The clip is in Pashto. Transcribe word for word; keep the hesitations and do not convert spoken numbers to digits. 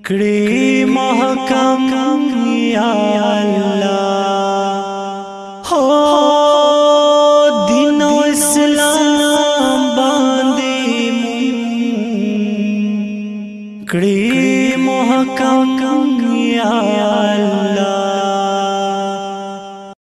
کړي محکم یا الله هو دین او اسلام باندې کړي محکم یا الله